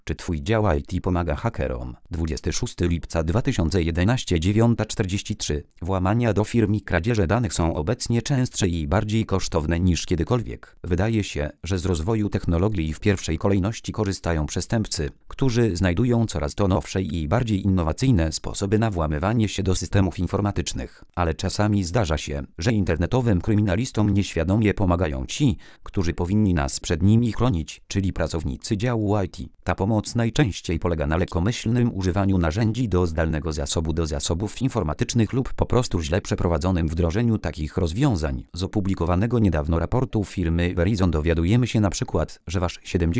Czy twój dział IT pomaga hakerom? 26 lipca 2011 9:43. Włamania do firm i kradzieże danych są obecnie częstsze i bardziej kosztowne niż kiedykolwiek. Wydaje się, że z rozwoju technologii w pierwszej kolejności korzystają przestępcy, którzy znajdują coraz to nowsze i bardziej innowacyjne sposoby na włamywanie się do systemów informatycznych. Ale czasami zdarza się, że internetowym kryminalistom nieświadomie pomagają ci, którzy powinni nas przed nimi chronić, czyli pracownicy działu IT. Ta pomoc najczęściej polega na lekkomyślnym używaniu narzędzi do zdalnego zasobu do zasobów informatycznych lub po prostu źle przeprowadzonym wdrożeniu takich rozwiązań. Z opublikowanego niedawno raportu firmy Verizon dowiadujemy się na przykład, że wasz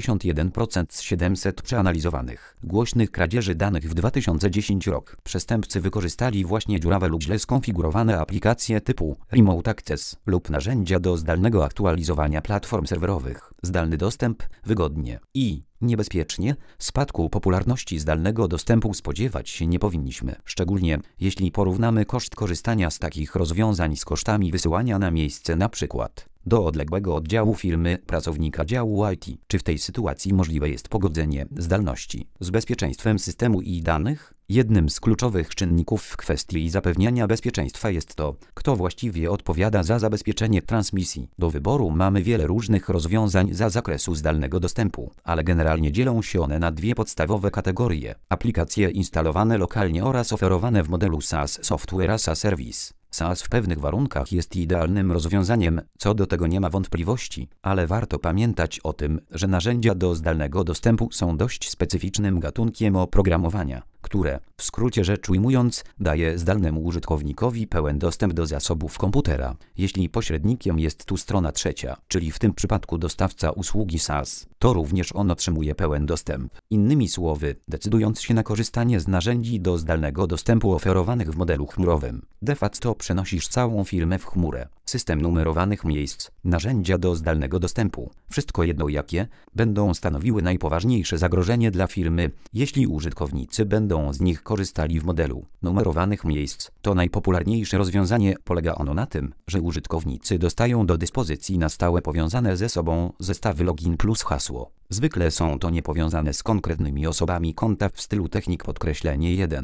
71% z 700 przeanalizowanych głośnych kradzieży danych w 2010 rok przestępcy wykorzystali właśnie dziurawe lub źle skonfigurowane aplikacje typu Remote Access lub narzędzia do zdalnego aktualizowania platform serwerowych. Zdalny dostęp wygodnie i niebezpiecznie. Spadku popularności zdalnego dostępu spodziewać się nie powinniśmy, szczególnie jeśli porównamy koszt korzystania z takich rozwiązań z kosztami wysyłania na miejsce np. do odległego oddziału firmy pracownika działu IT. Czy w tej sytuacji możliwe jest pogodzenie zdalności z bezpieczeństwem systemu i danych? Jednym z kluczowych czynników w kwestii zapewniania bezpieczeństwa jest to, kto właściwie odpowiada za zabezpieczenie transmisji. Do wyboru mamy wiele różnych rozwiązań za zakresu zdalnego dostępu, ale generalnie dzielą się one na dwie podstawowe kategorie: aplikacje instalowane lokalnie oraz oferowane w modelu SaaS Software as a Service. SaaS w pewnych warunkach jest idealnym rozwiązaniem, co do tego nie ma wątpliwości, ale warto pamiętać o tym, że narzędzia do zdalnego dostępu są dość specyficznym gatunkiem oprogramowania, które, w skrócie rzecz ujmując, daje zdalnemu użytkownikowi pełen dostęp do zasobów komputera. Jeśli pośrednikiem jest tu strona trzecia, czyli w tym przypadku dostawca usługi SaaS, to również on otrzymuje pełen dostęp. Innymi słowy, decydując się na korzystanie z narzędzi do zdalnego dostępu oferowanych w modelu chmurowym, de facto przenosisz całą firmę w chmurę. System numerowanych miejsc, narzędzia do zdalnego dostępu, wszystko jedno jakie, będą stanowiły najpoważniejsze zagrożenie dla firmy, jeśli użytkownicy będą z nich korzystali w modelu numerowanych miejsc. To najpopularniejsze rozwiązanie. Polega ono na tym, że użytkownicy dostają do dyspozycji na stałe powiązane ze sobą zestawy login plus hasło. Zwykle są to niepowiązane z konkretnymi osobami konta w stylu technik_1,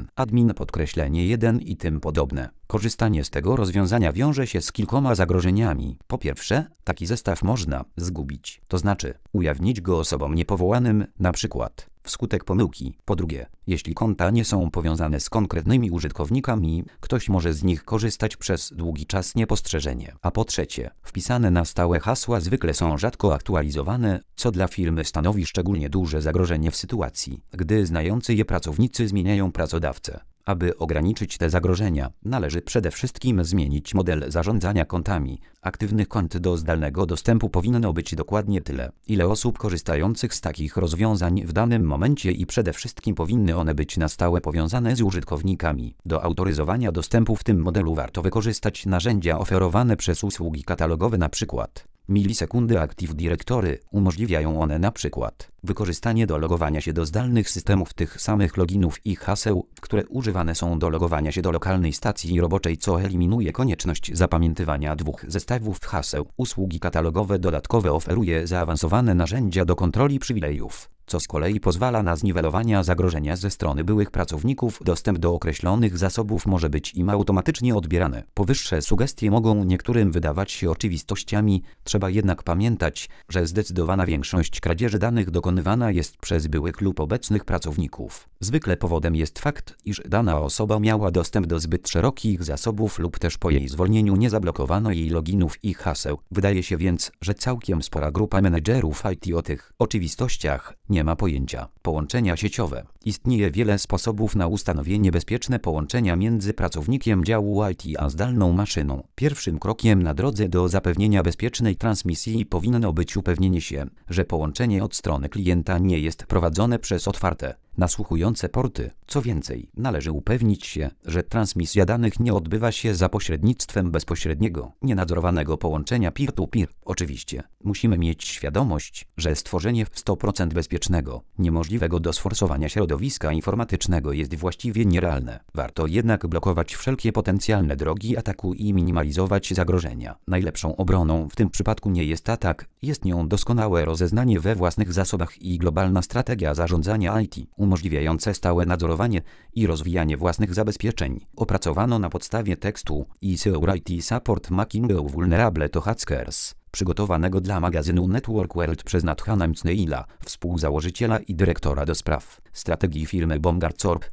admin_1 i tym podobne. Korzystanie z tego rozwiązania wiąże się z kilkoma zagrożeniami. Po pierwsze, taki zestaw można zgubić, to znaczy ujawnić go osobom niepowołanym, np. wskutek pomyłki. Po drugie, jeśli konta nie są powiązane z konkretnymi użytkownikami, ktoś może z nich korzystać przez długi czas niepostrzeżenie. A po trzecie, wpisane na stałe hasła zwykle są rzadko aktualizowane, co dla firmy stanowi szczególnie duże zagrożenie w sytuacji, gdy znający je pracownicy zmieniają pracodawcę. Aby ograniczyć te zagrożenia, należy przede wszystkim zmienić model zarządzania kontami. Aktywnych kont do zdalnego dostępu powinno być dokładnie tyle, ile osób korzystających z takich rozwiązań w danym momencie i przede wszystkim powinny one być na stałe powiązane z użytkownikami. Do autoryzowania dostępu w tym modelu warto wykorzystać narzędzia oferowane przez usługi katalogowe, np. Milisekundy Active Directory. Umożliwiają one np. wykorzystanie do logowania się do zdalnych systemów tych samych loginów i haseł, które używane są do logowania się do lokalnej stacji roboczej, co eliminuje konieczność zapamiętywania dwóch zestawów haseł. Usługi katalogowe dodatkowe oferuje zaawansowane narzędzia do kontroli przywilejów, co z kolei pozwala na zniwelowanie zagrożenia ze strony byłych pracowników. Dostęp do określonych zasobów może być im automatycznie odbierany. Powyższe sugestie mogą niektórym wydawać się oczywistościami, trzeba jednak pamiętać, że zdecydowana większość kradzieży danych dokonywana jest przez byłych lub obecnych pracowników. Zwykle powodem jest fakt, iż dana osoba miała dostęp do zbyt szerokich zasobów lub też po jej zwolnieniu nie zablokowano jej loginów i haseł. Wydaje się więc, że całkiem spora grupa menedżerów IT o tych oczywistościach nie ma pojęcia. Połączenia sieciowe. Istnieje wiele sposobów na ustanowienie bezpieczne połączenia między pracownikiem działu IT a zdalną maszyną. Pierwszym krokiem na drodze do zapewnienia bezpiecznej transmisji powinno być upewnienie się, że połączenie od strony klienta nie jest prowadzone przez otwarte, nasłuchujące porty. Co więcej, należy upewnić się, że transmisja danych nie odbywa się za pośrednictwem bezpośredniego, nienadzorowanego połączenia peer-to-peer. Oczywiście, musimy mieć świadomość, że stworzenie w 100% bezpiecznego, niemożliwego do sforsowania środowiska informatycznego jest właściwie nierealne. Warto jednak blokować wszelkie potencjalne drogi ataku i minimalizować zagrożenia. Najlepszą obroną w tym przypadku nie jest atak, jest nią doskonałe rozeznanie we własnych zasobach i globalna strategia zarządzania IT, umożliwiające stałe nadzorowanie i rozwijanie własnych zabezpieczeń. Opracowano na podstawie tekstu i Security Support Making Vulnerable to Hackers, przygotowanego dla magazynu Network World przez Nathana Mcneila, współzałożyciela i dyrektora do spraw strategii firmy BombGuard Corp.